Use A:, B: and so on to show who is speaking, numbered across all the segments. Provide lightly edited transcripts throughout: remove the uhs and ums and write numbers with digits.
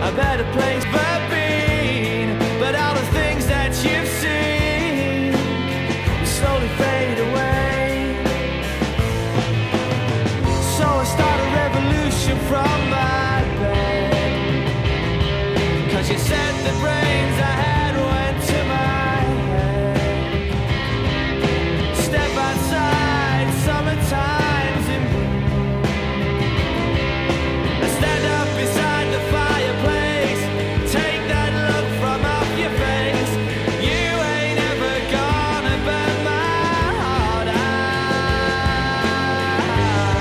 A: a better place for being. But all the things that you've seen will slowly fade away. So I start a revolution from my bed, 'cause you said the brains I had went to my head. Step outside, summertime's in bloom. I stand up beside the fireplace, take that look from off your face. You ain't ever gonna burn my heart out.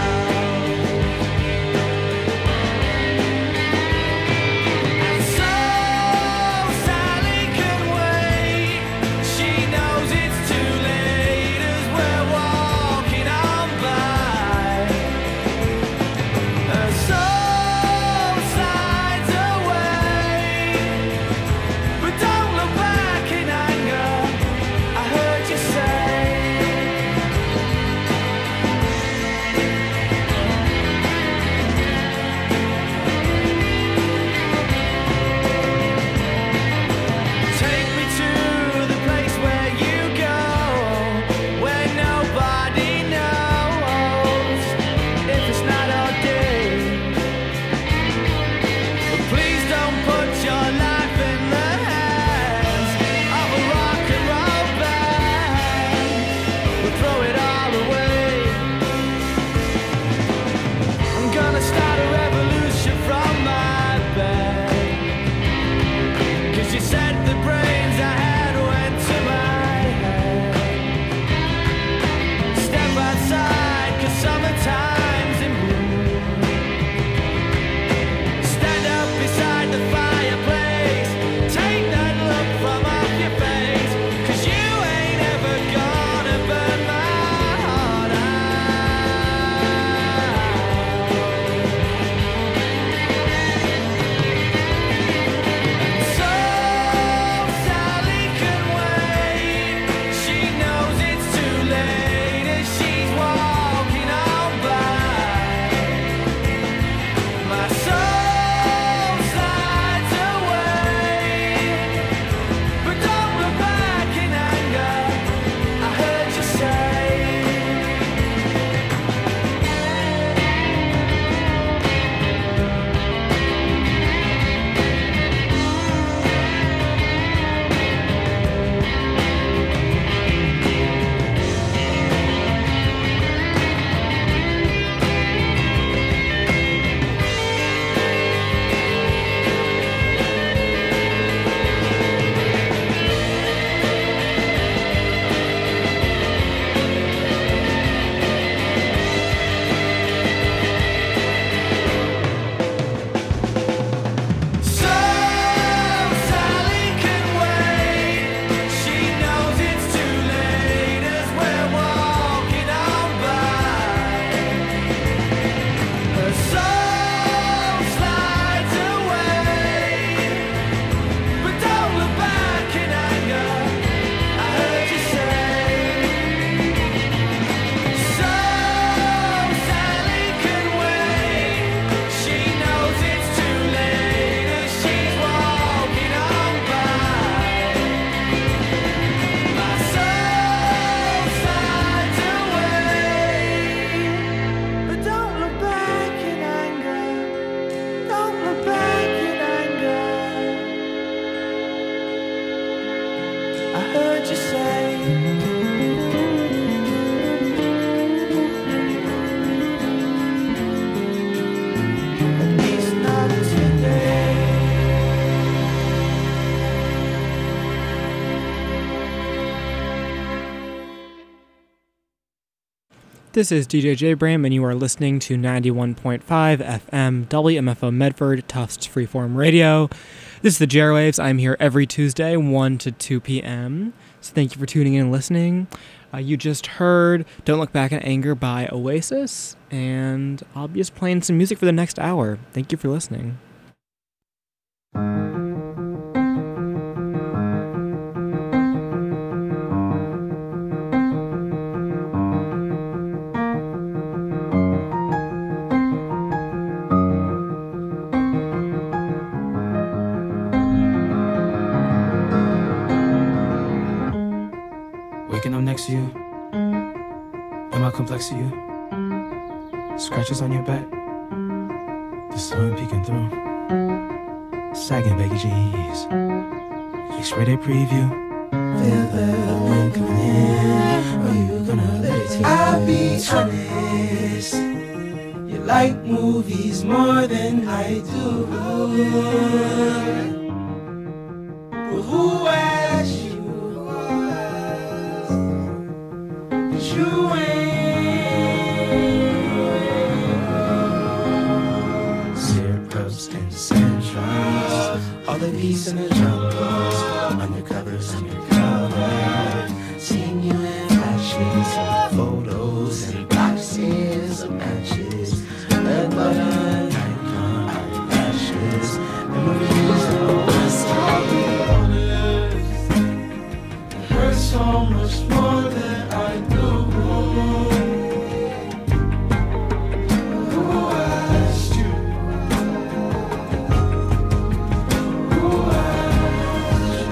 A: And so Sally can wait. She knows it's too late as we're walking on by. Her soul slides away, but don't look back in anger. I heard you say. Take me to the place where you go, where nobody knows if it's night or day. But please don't put your life in the hands of a rock and roll band. We'll throw it all away. I'm gonna start a revolution from my bed, 'cause you said the brains I had went to my head. Step outside, 'cause summertime's in bloom. Stand up beside the fireplace, take that look from off your face. 'Cause you ain't ever gonna burn my heart out. So Sally can wait. She knows it's too late as she's walking on by. My soul slides away, but don't look back in anger. I heard you say. So Sally can wait. She knows it's too late as we're walking on by. Her soul slides away, but don't look back in anger. I heard you say. So Sally can wait. She knows it's too late as she's walking on by. My soul slides away, but don't look back in anger. Don't look back in anger. I heard you say. At least not today.
B: This is DJ J Bram, and you are listening to 91.5 FM WMFO Medford, Tufts Freeform Radio. This is the J-Waves. I'm here every Tuesday, 1 to 2 p.m. So thank you for tuning in and listening. You just heard Don't Look Back in Anger by Oasis, and I'll be just playing some music for the next hour. Thank you for listening.
C: how complex to you? Scratches on your back, the sun peeking through, sagging baggy jeans, X-rated preview. Feel the wind coming in, are you gonna let it take? I'll be honest, you like movies more than I do. But who asked you? But you ain't. Syrups and centrals, all the peace and the jungles, undercovers, undercover. Seeing you in flashes, photos and boxes of matches, red button, icon, eyelashes, memories of us. I'll be honest, it hurts so much more than I do. Who asked you? Who asked you?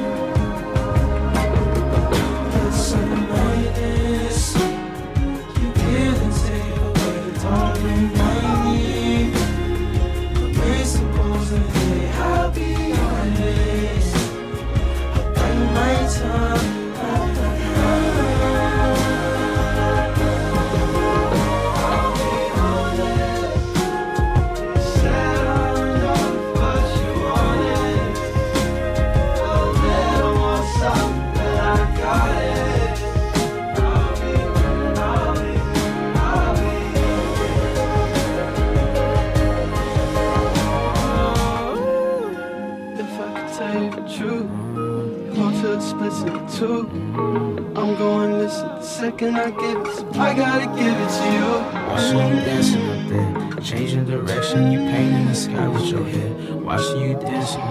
C: That sudden lightness, you give and take away, don't remind me. But we're supposed to be, I'll be honest, I'll bite my tongue. I'm going listen the second I give it, so I gotta give it to you. Watching you dancing up there, changing direction, you painting the sky with your head. Watching you dancing,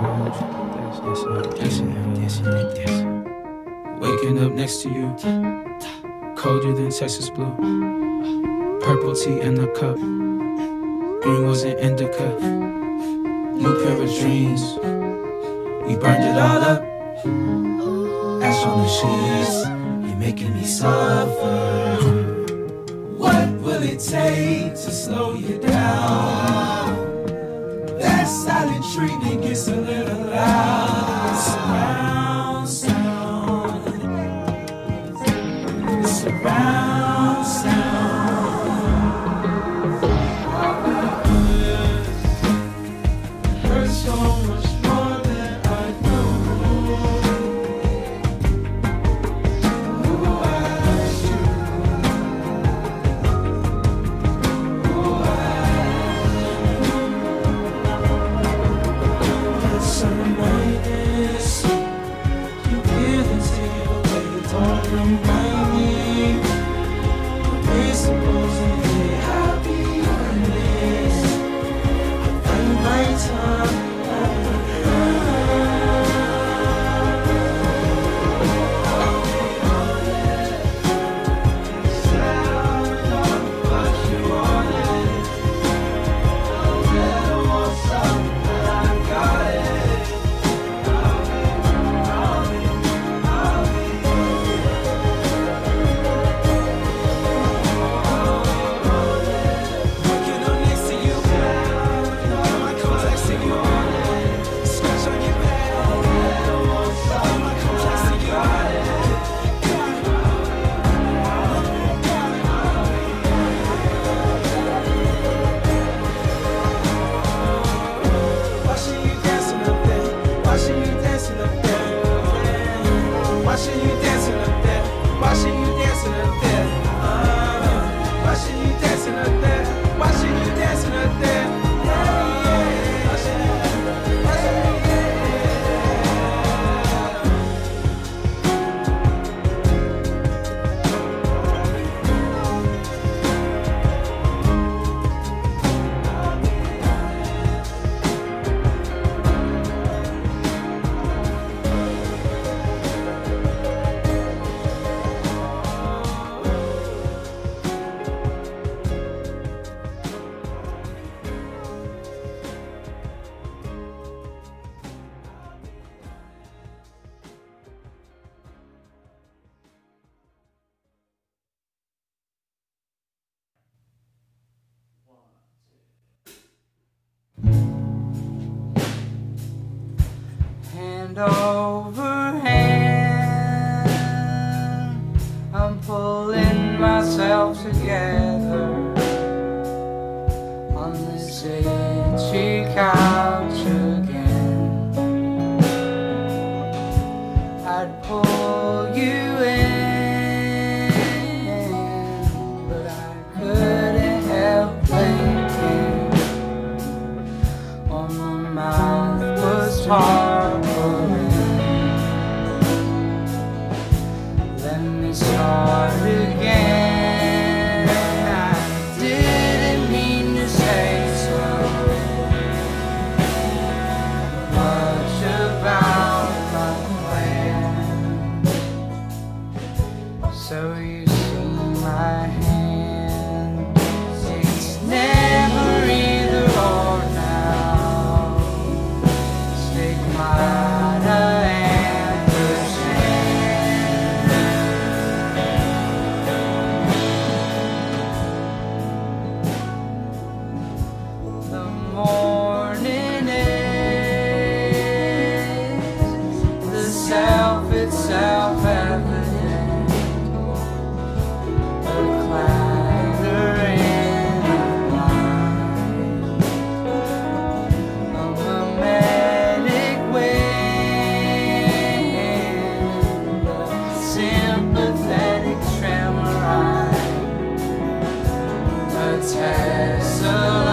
C: dancing. Waking up next to you, colder than Texas blue. Purple tea in the cup, green was an indica. New pair of dreams, we burned it all up. Ash on the sheets, you're making me suffer. What will it take to slow you down? That silent treatment gets a little loud. Surround sound, surround sound. It hurts so much more than I do.
D: hand over hand, I'm pulling myself together on this itchy couch again. I'd pull you in, but I couldn't help thinking, oh, my mouth was harboring. Let me start again. I didn't mean to say so much about my plan. So you see my hand, it's never either or now. Stigmata and percent. The morning is the self itself evident, a clatter in the blind, a mimetic wind, a sympathetic tremor, a Tesla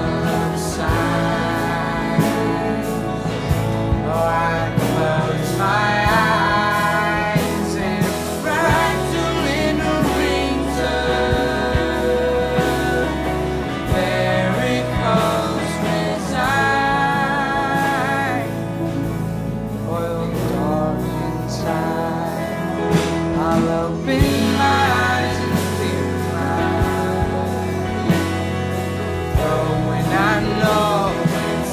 D: sign. Oh, I close my eyes and fractal inner-rings of varicose reside. Oil dark inside, I'll open my eyes and clear my eyes. Oh, when I know it's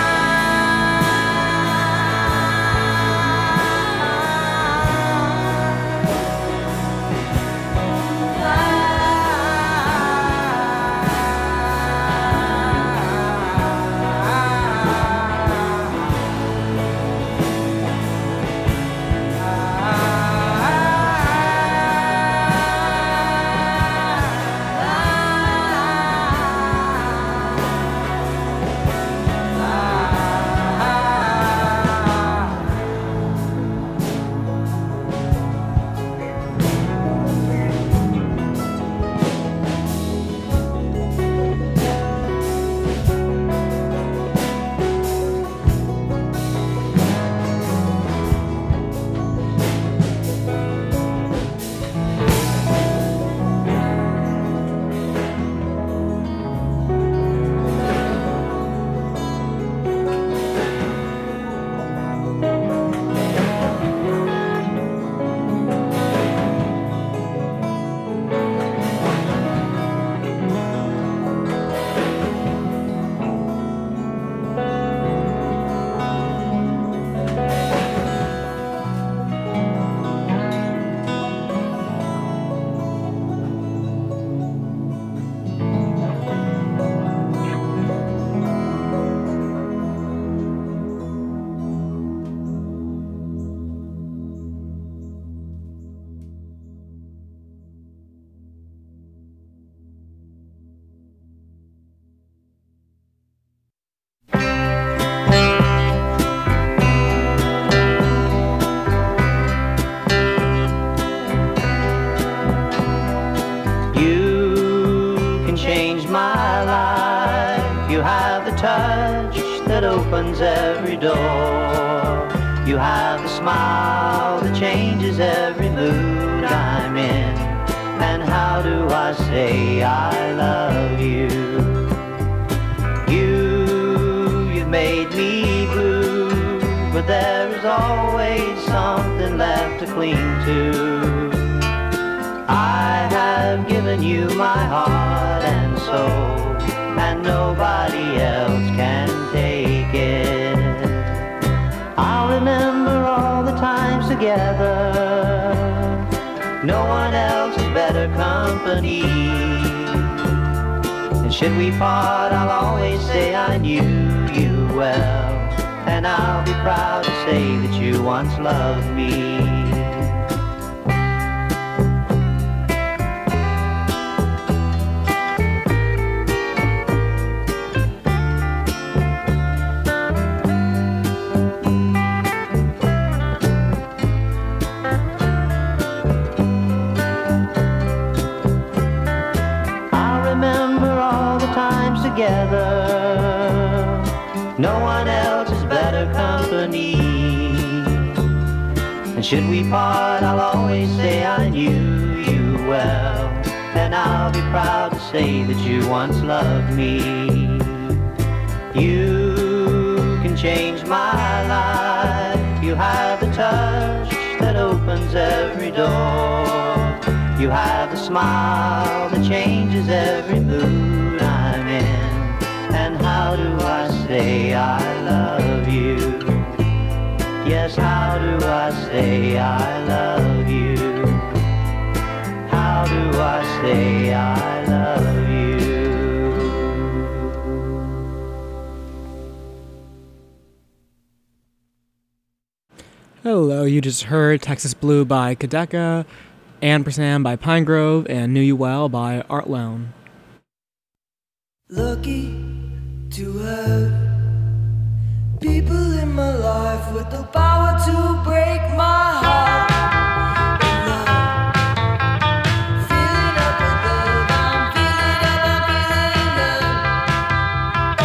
E: touch that opens every door. You have the smile that changes every mood I'm in. And how do I say I love you? You've made me blue, but there is always something left to cling to. I have given you my heart and soul, and nobody else can take it. I'll remember all the times together. No one else is better company. And should we part, I'll always say I knew you well, and I'll be proud to say that you once loved me. Together, no one else is better company. And should we part, I'll always say I knew you well, and I'll be proud to say that you once loved me. You can change my life. You have the touch that opens every door. You have the smile that changes every mood I'm in. And how do I say I love you? Yes, how do I say I love you? How do I say I love you?
B: Hello, you just heard Texas Blue by Kadeka, Ampersand by Pinegrove, and Knew You Well by Art Lone.
A: Lucky to have people in my life with the power to break my heart. Feeling up above, I'm feeling up.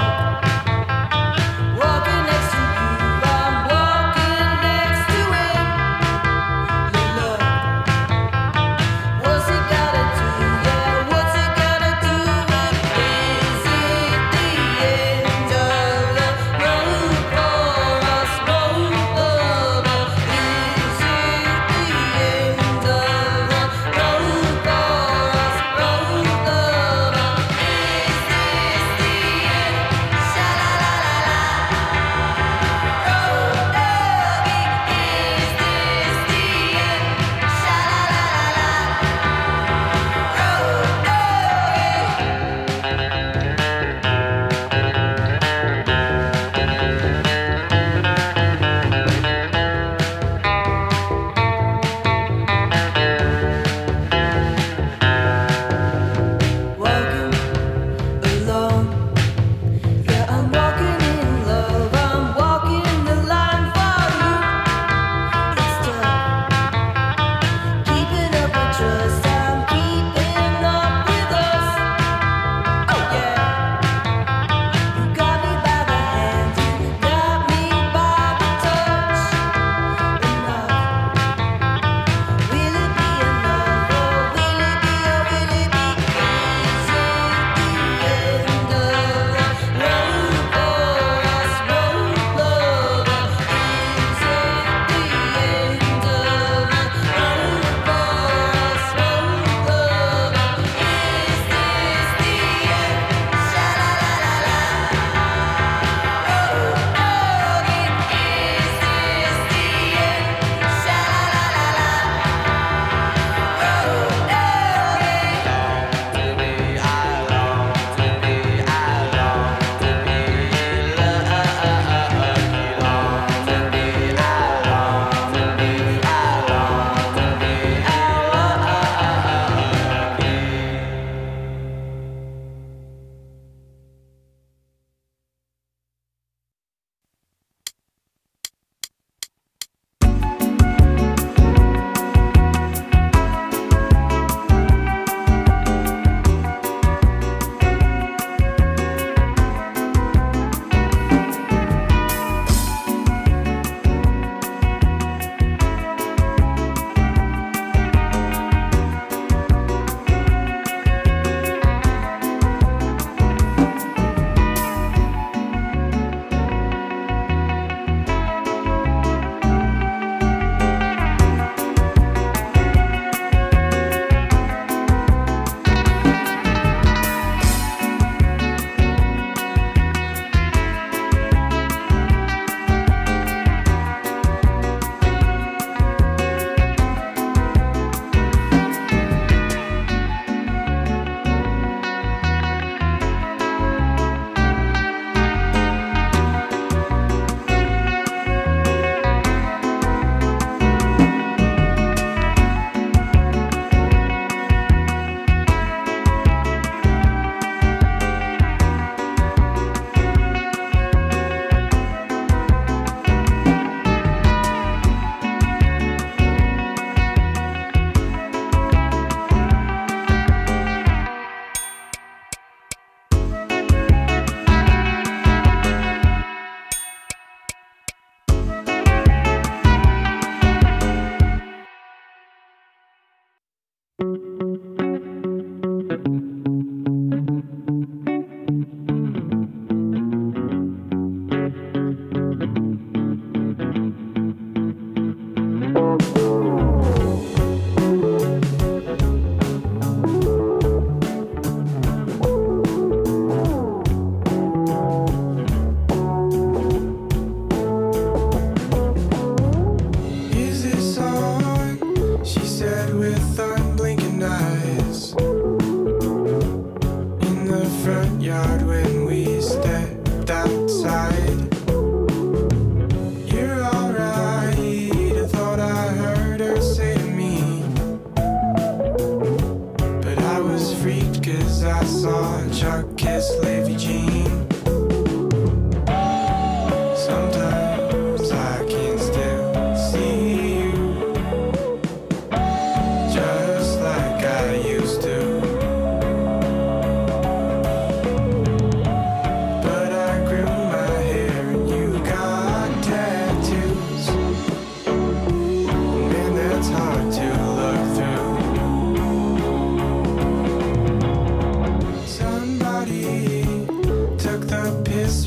A: Walking next to you, I'm walking next to him. Your love, what's it gotta do? Yeah, what's it gotta do with is it the end of the road for us both?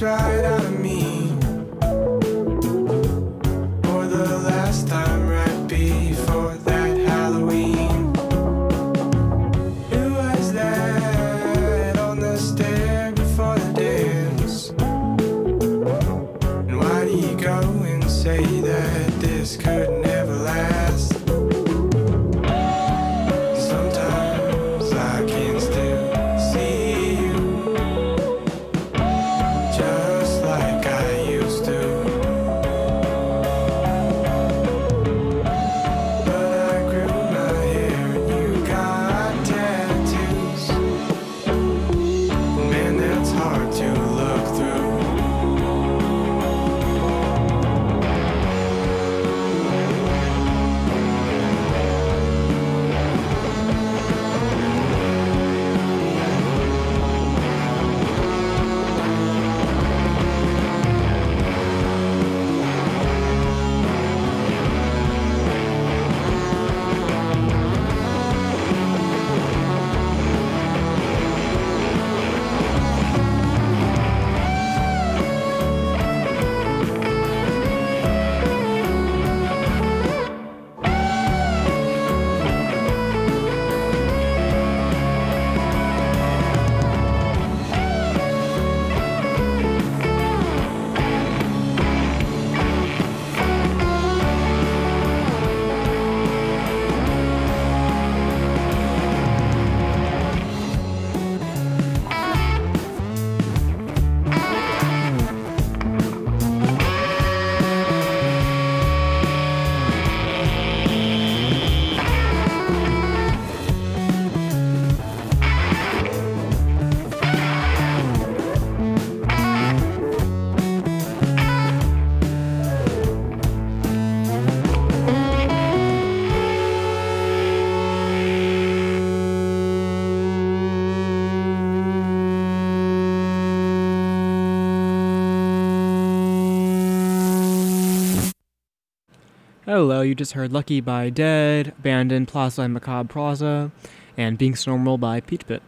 F: squeeze right out of me. For the last time right before that Halloween. Who was that on the stair before the dance? And why do you go and say that this could never last? Sometimes I can still see you, just like I used to. But I grew my hair and you got tattoos. Man, that's hard to look through.
B: Hello, you just heard Lucky by Dead, Abandoned, Plaza and Macabre Plaza, and Being Normal by Peach Pit.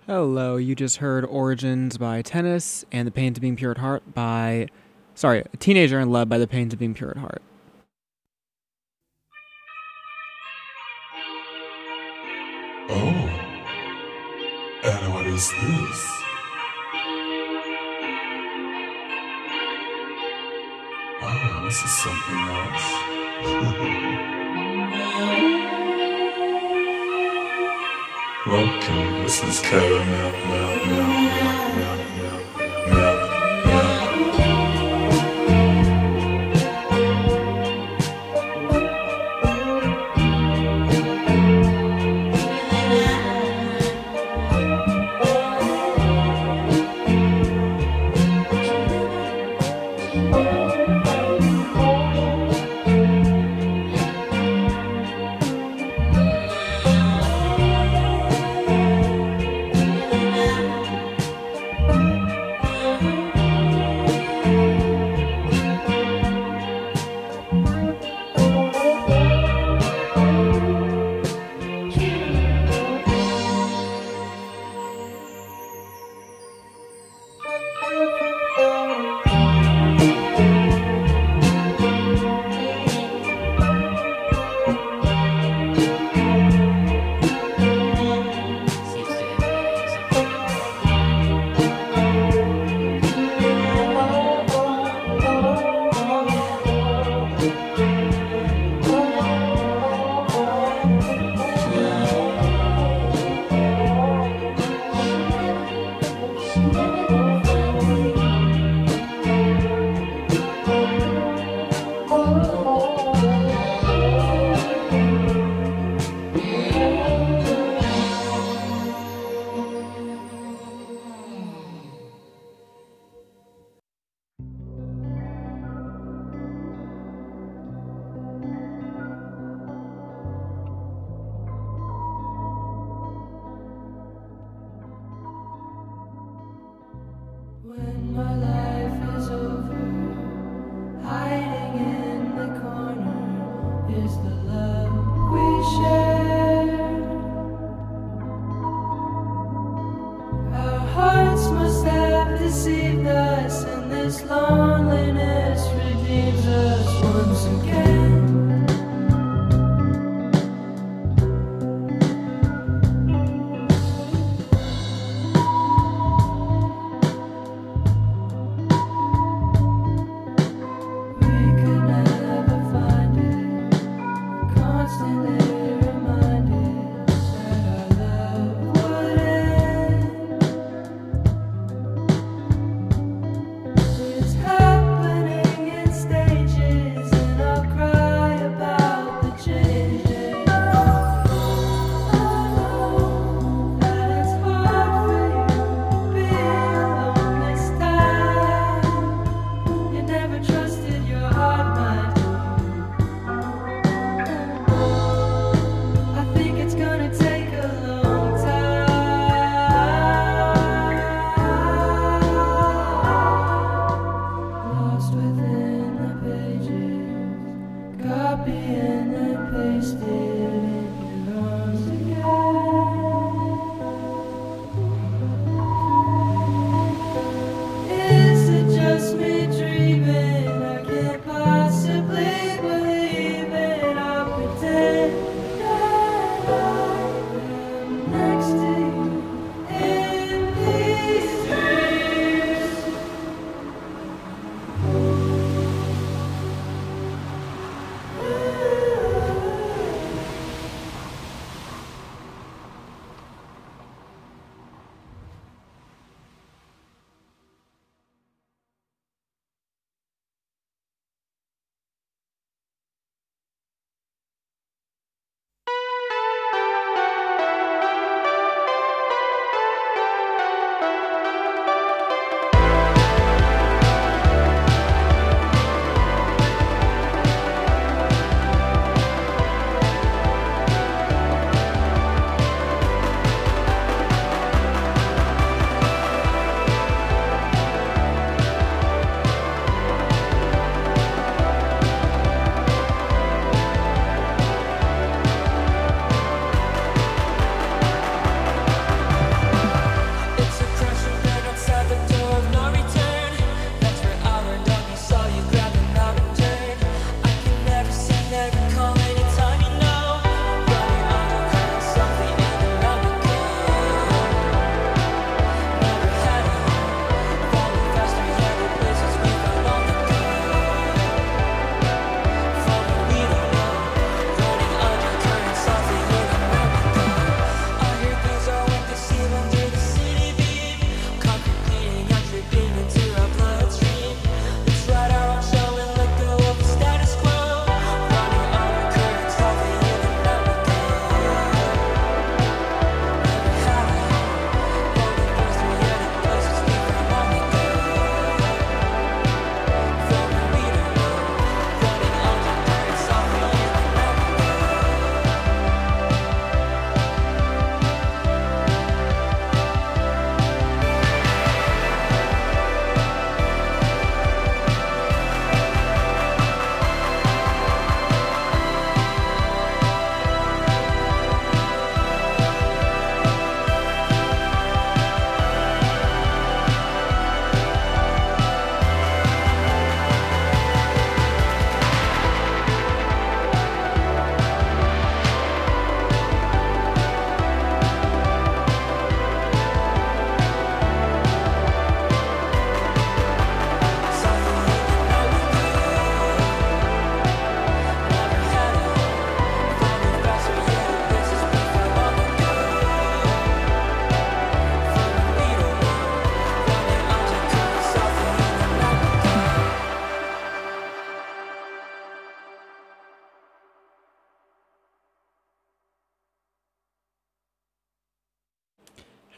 B: Hello, you just heard Origins by Tennis and The Pains of Being Pure at Heart by... Sorry, A Teenager in Love by The Pains of Being Pure at Heart.
F: Oh. And what is this? Ah, this is something else. Welcome, this is Caramel.
D: When my life is over, hiding in the corner is the love we shared. Our hearts must have deceived us, and this loneliness redeems us once again.
G: It's happening in stages, and I'll cry.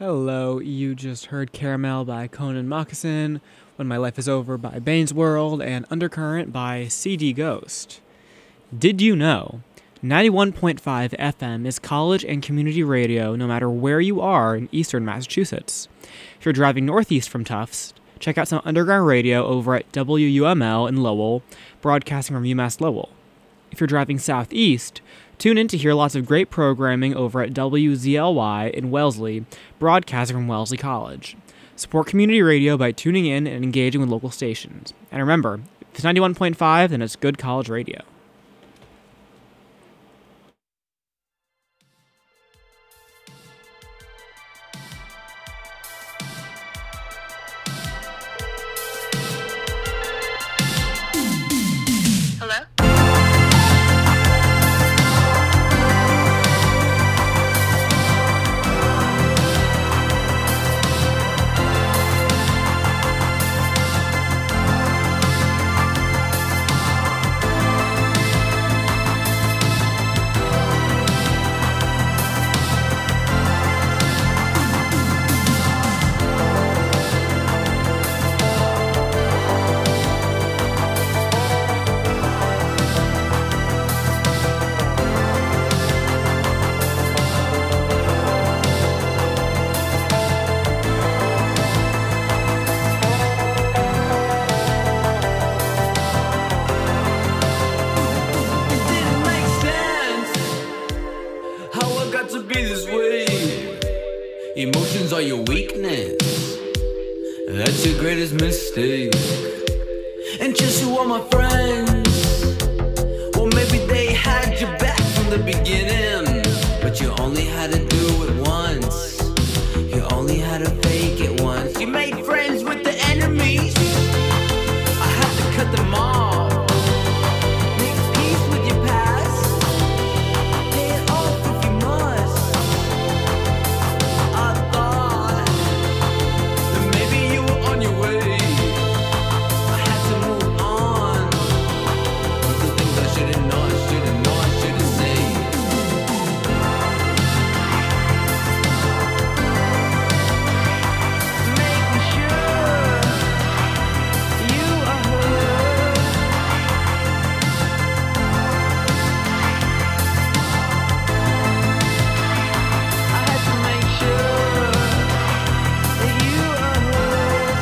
B: Hello, you just heard Caramel by Conan Moccasin, When My Life Is Over by Bane's World, and Undercurrent by CD Ghost. Did you know 91.5 FM is college and community radio no matter where you are in eastern Massachusetts? If you're driving northeast from Tufts, check out some underground radio over at WUML in Lowell, broadcasting from UMass Lowell. If you're driving southeast, tune in to hear lots of great programming over at WZLY in Wellesley, broadcasting from Wellesley College. Support community radio by tuning in and engaging with local stations. And remember, if it's 91.5, then it's good college radio.
G: Emotions are your weakness. That's your greatest mistake. And just who are my friends? Well, maybe they had your back from the beginning, but you only had to do it once. You only had to fake it once. You made friends with the enemies. I had to cut them off. Make peace with your past. Pay it off if you must. I thought that maybe you were on your way. I had to move on. But the things I should've known, I should've known, I should've said. Making sure you are heard. I had to make sure that you are heard.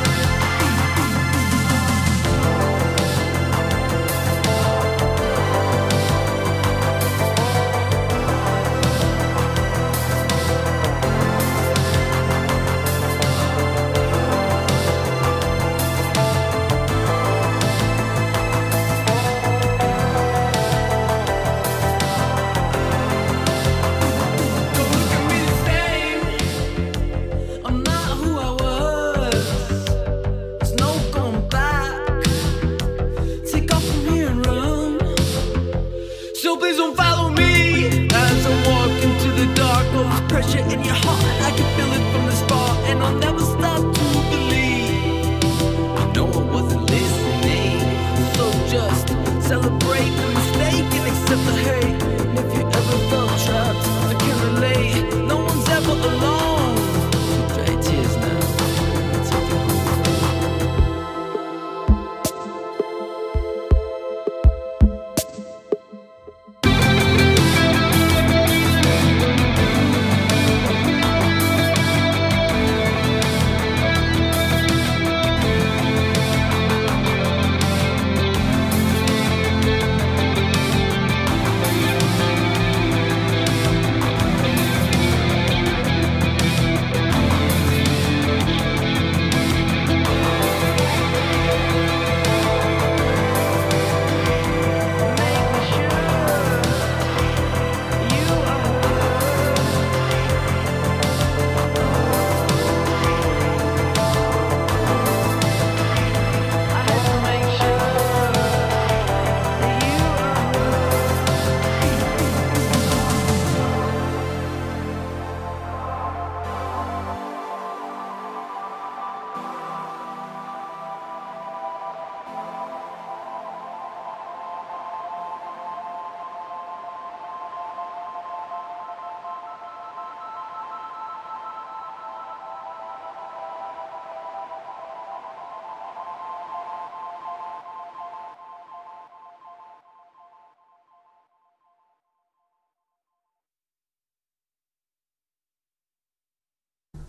G: Don't look at me the same. I'm not who I was. There's no going back. Take off from here and run. So please don't follow me as I walk into the dark. Oh, there's pressure in your heart. I can feel it from the start, and I'll never stop to believe. I know I wasn't listening, so just celebrate the mistake and accept the hate. And if you ever felt trapped, I can relate. No one's ever alone. Dry your tears now. Take it home.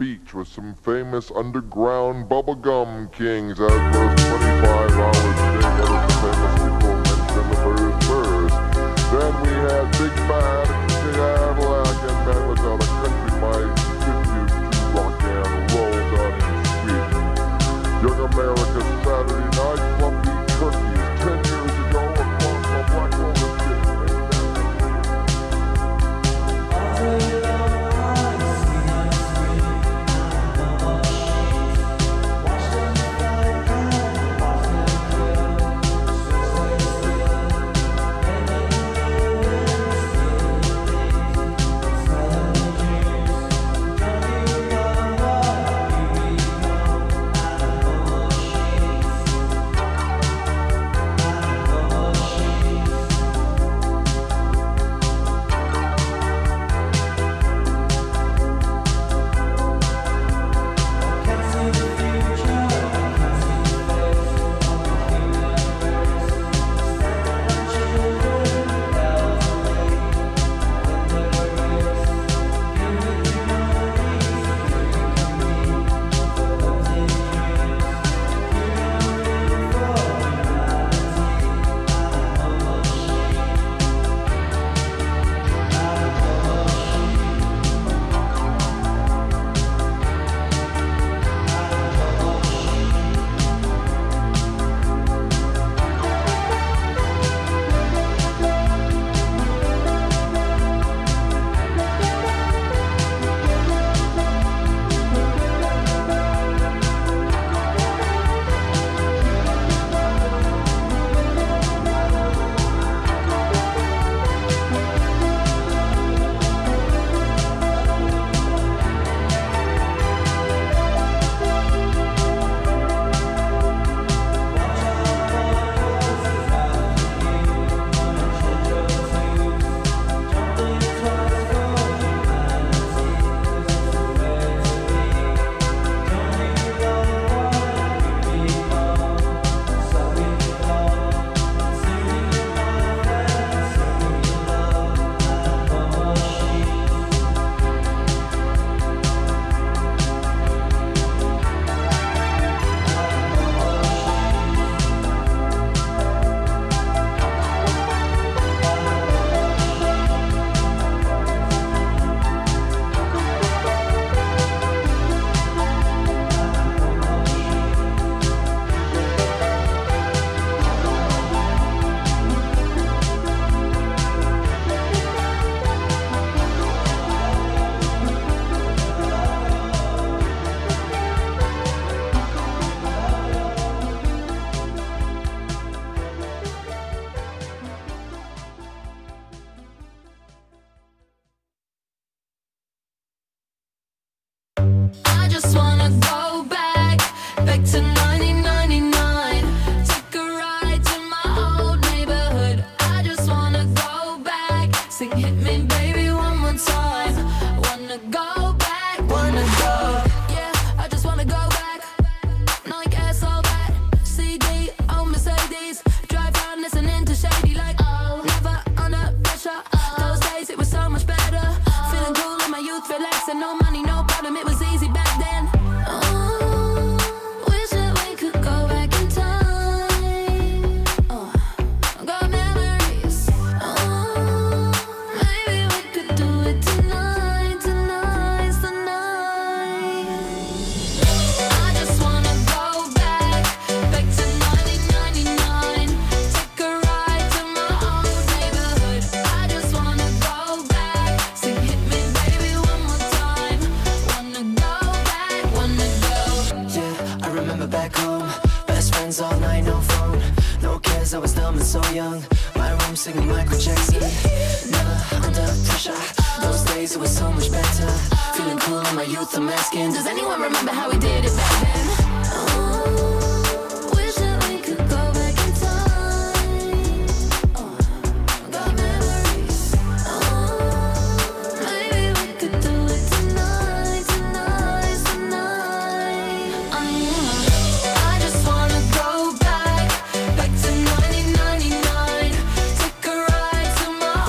H: beach with some famous underground bubblegum kings, as was 25 hours a day. What are the famous people mentioned? The Birds. Then we had Big Bad, Cadillac, and Man Without a Country. My tribute to rock and roll done in sweet. Young America's Saturday Night, Fluffy Turkeys, 10 years ago, across the Black Roller Skate.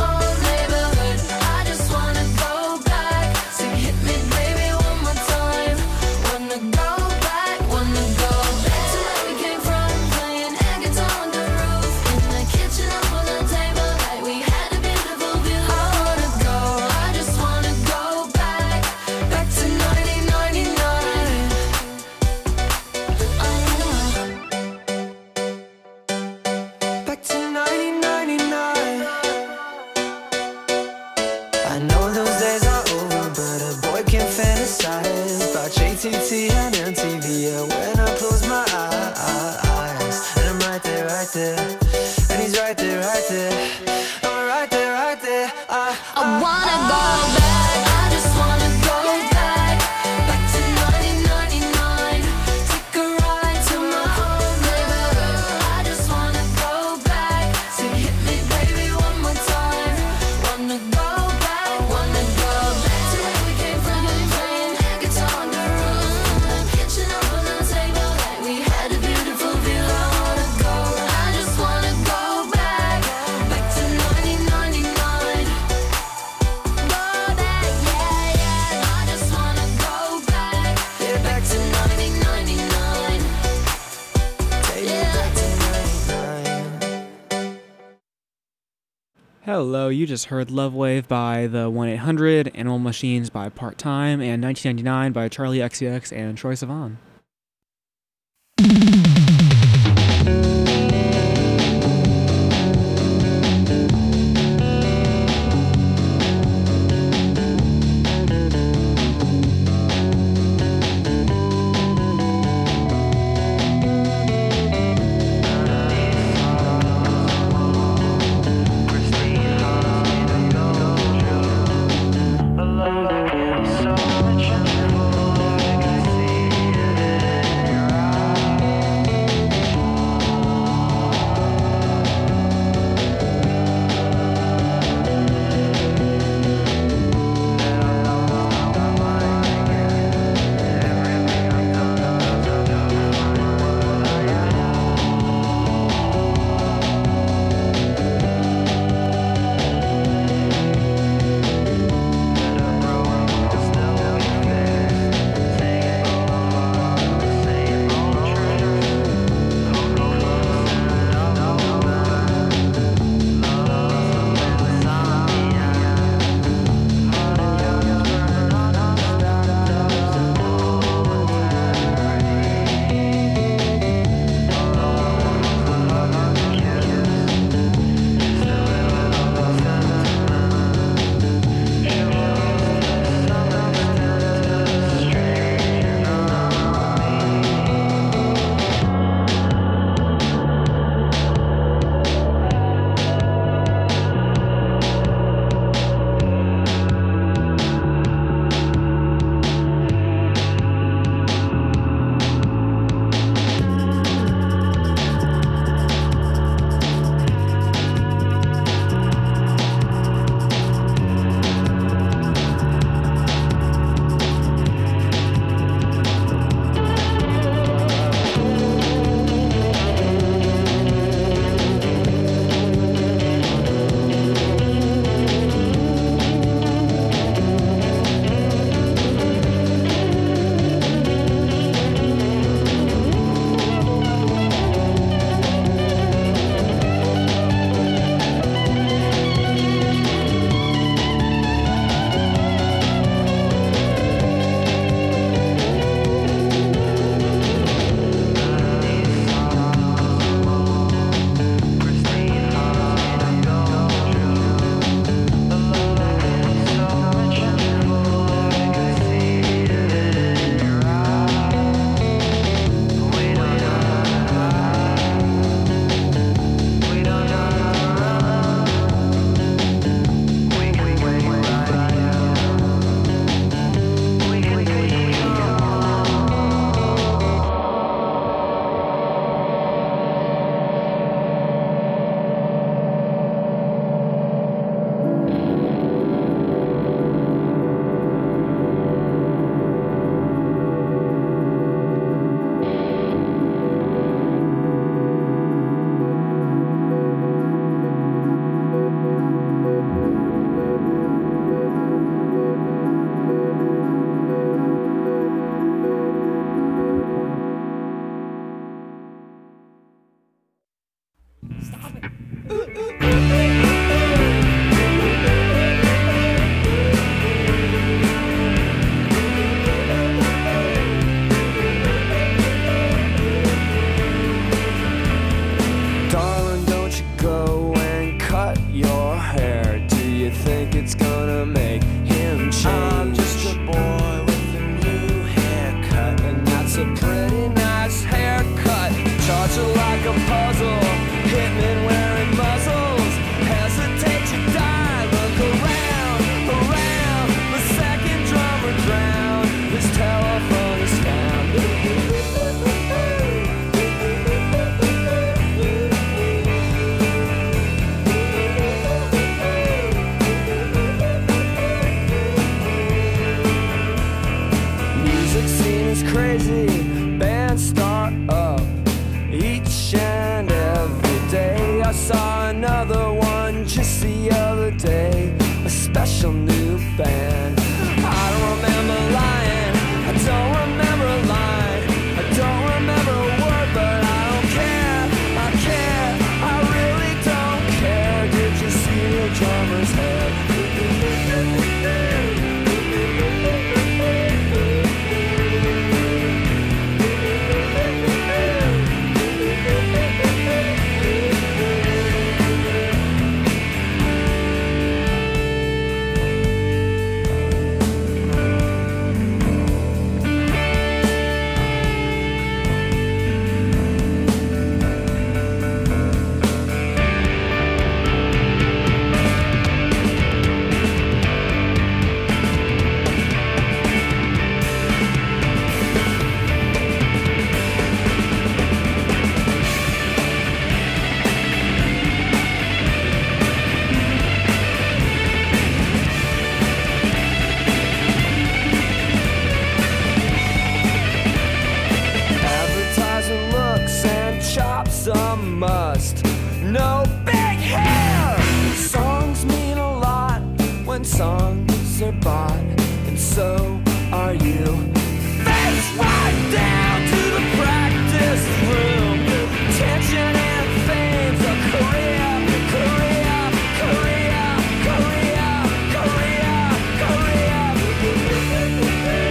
I: Hit me, baby, one more time. TT and MTV, yeah, when I close my eyes. And I'm right there, and he's right there, I'm right there,
D: I wanna go back, I just wanna go back to 1999. Take a ride to my home neighborhood. I just wanna go back, so hit me baby one more time. Wanna go back to where we came from, playing guitar on the roof, the kitchen up on the table, like we had a beautiful view. I just wanna go back to 1999. Go back, yeah. I just wanna go back,
I: yeah, back to
D: 1999.
I: take me back to 99.
B: Hello, you just heard Love Wave by the 1-800, Animal Machines by Part Time, and 1999 by Charlie XCX and Troye Sivan.
I: So much more I can see it in your eyes.
F: crazy band start up each and every day. I saw another one just the other day, a special new band. I don't remember lying, I don't remember a line, I don't remember a word, but I don't care, I care, I really don't care. Did you see the drummer's head? A must, no big hair. Songs mean a lot when songs are bought, and so are you. Face right down to the practice room. Tension and fame's a career, career, career, career, career,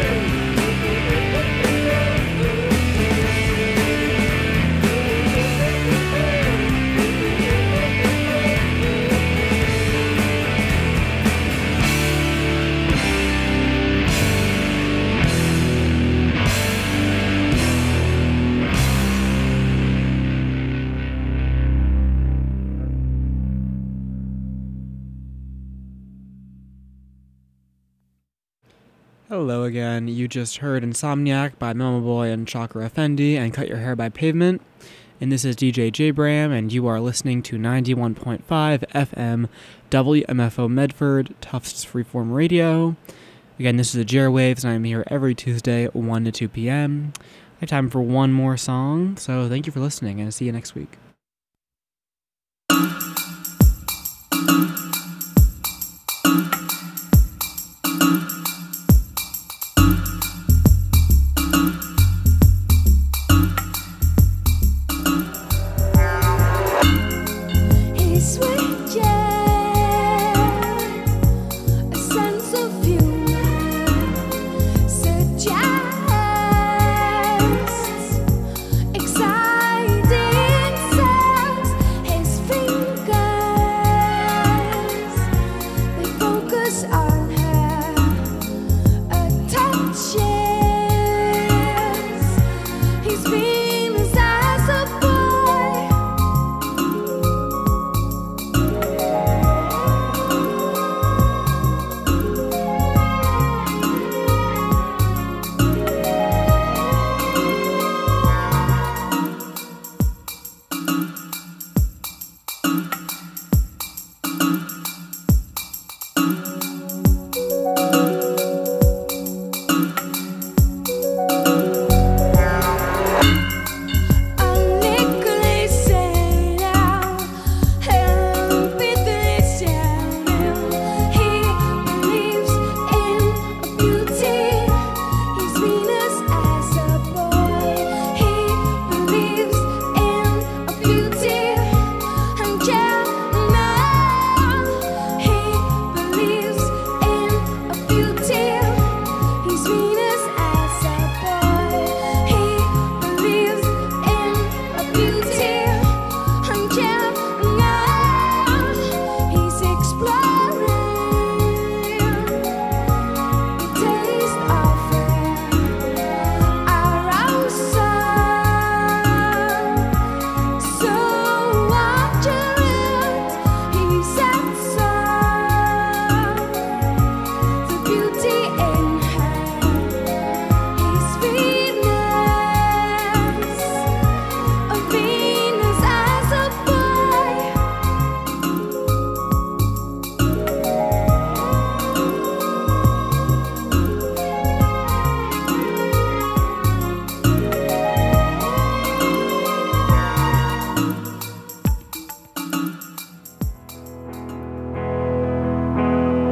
B: Hello again. You just heard Insomniac by Mama Boy and Chakra Effendi and Cut Your Hair by Pavement. And this is DJ J Bram, and you are listening to 91.5 FM WMFO Medford, Tufts Freeform Radio. Again, this is the Airwaves, and I'm here every Tuesday, 1 to 2 p.m. I have time for one more song, so thank you for listening, and I'll see you next week.